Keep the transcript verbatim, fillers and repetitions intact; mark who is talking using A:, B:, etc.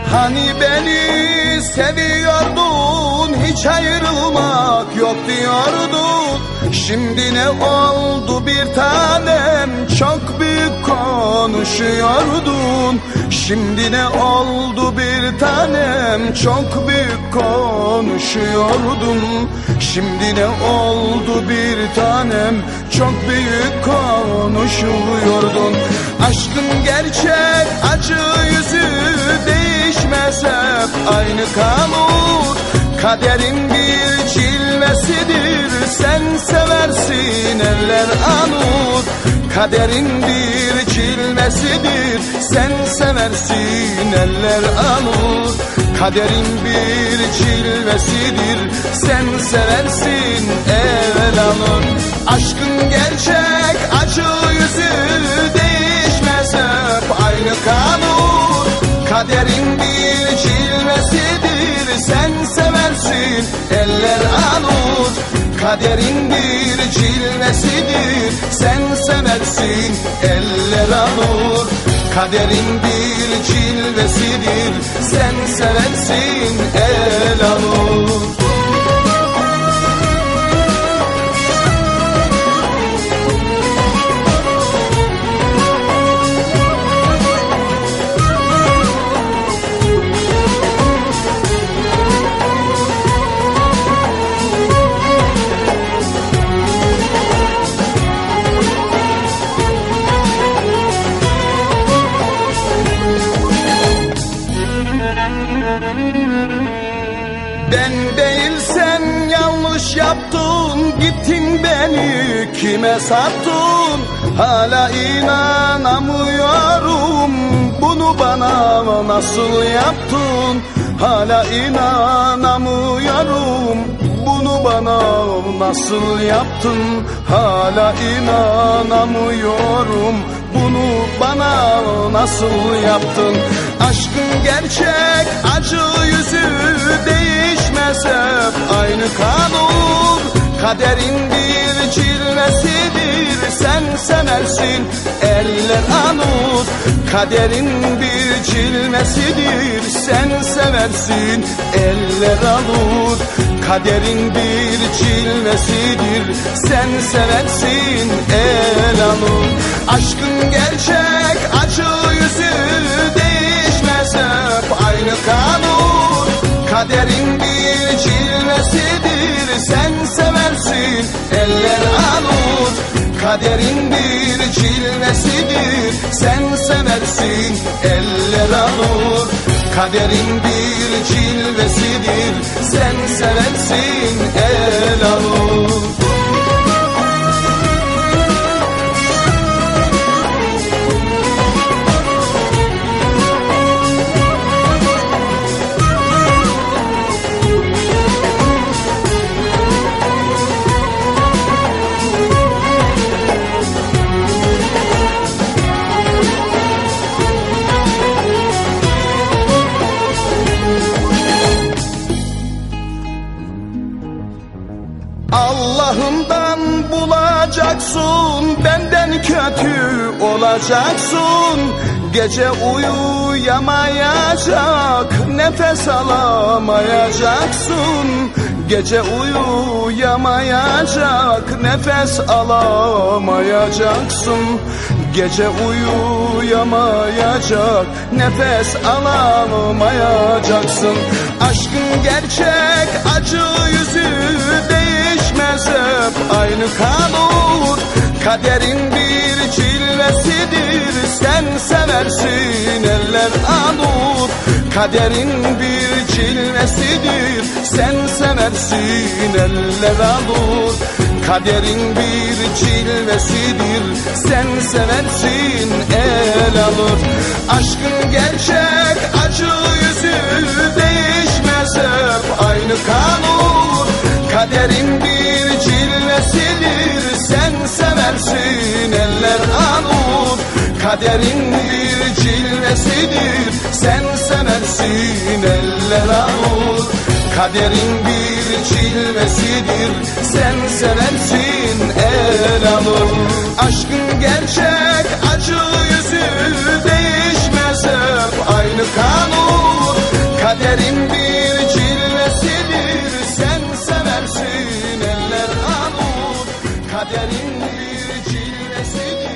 A: Hani beni seviyordun, hiç ayrılmak yok diyordun. Şimdi ne oldu bir tanem, çok büyük konuşuyordun. Şimdi ne oldu bir tanem, çok büyük konuşuyordun. Şimdi ne oldu bir tanem, çok büyük konuşuyordun. Aşkın gerçek acı yüzü değişmez, hep aynı kalır. Kaderin bir cilvesidir, sen seversin eller anur. Kaderin bir cilvesidir, sen seversin eller anur. Kaderin bir cilvesidir, sen seversin eller anur. Aşkın gerçek acı yüzü değişmez, hep aynı kalır. Kaderin bir cilvesidir, sen seversin eller anur. Kaderin bir cilvesidir, sen seversin eller anur. Kaderin bir cilvesidir, sen seversin el anur. Ben değilsen yanlış yaptın, gittin beni kime sattın? Hala inanamıyorum, bunu bana nasıl yaptın? Hala inanamıyorum, bunu bana nasıl yaptın? Hala inanamıyorum, bunu bana nasıl yaptın? Aşkın gerçek acı yüzü değişmez, hep aynı kalır. Kaderin bir cilvesidir, sen seversin eller anur. Kaderin bir cilvesidir, sen seversin eller anur. Kaderin bir cilvesidir, sen seversin el anur. Aşkın gerçek acı yüzü değişmez, hep aynı kalır. Kaderin bir cilvesidir, sen seversin eller anur. Kaderin bir cilvesidir, sen seversin eller anur. Kaderin bir cilvesidir, sen seversin el anur. Allah'ından bulacaksın, benden kötü olacaksın. Gece uyuyamayacak, nefes alamayacaksın. Gece uyuyamayacak, nefes alamayacaksın. Gece uyuyamayacak, nefes alamayacaksın. Aşkın gerçek acı yüzü değişmez, hep aynı kalır. Kaderin bir cilvesidir, sen seversin eller anur. Kaderin bir cilvesidir, sen seversin eller anur. Kaderin bir cilvesidir, sen seversin el alır. Aşkın gerçek acı yüzü değişmez, hep aynı kalır. Kaderin bir cilvesidir, sen seversin eller anur. Kaderin bir cilvesidir, sen seversin eller anur. Kaderin bir cilvesidir, sen seversin el alır. Aşkın gerçek acı yüzü değişmez, hep aynı kalır. cilvesidir.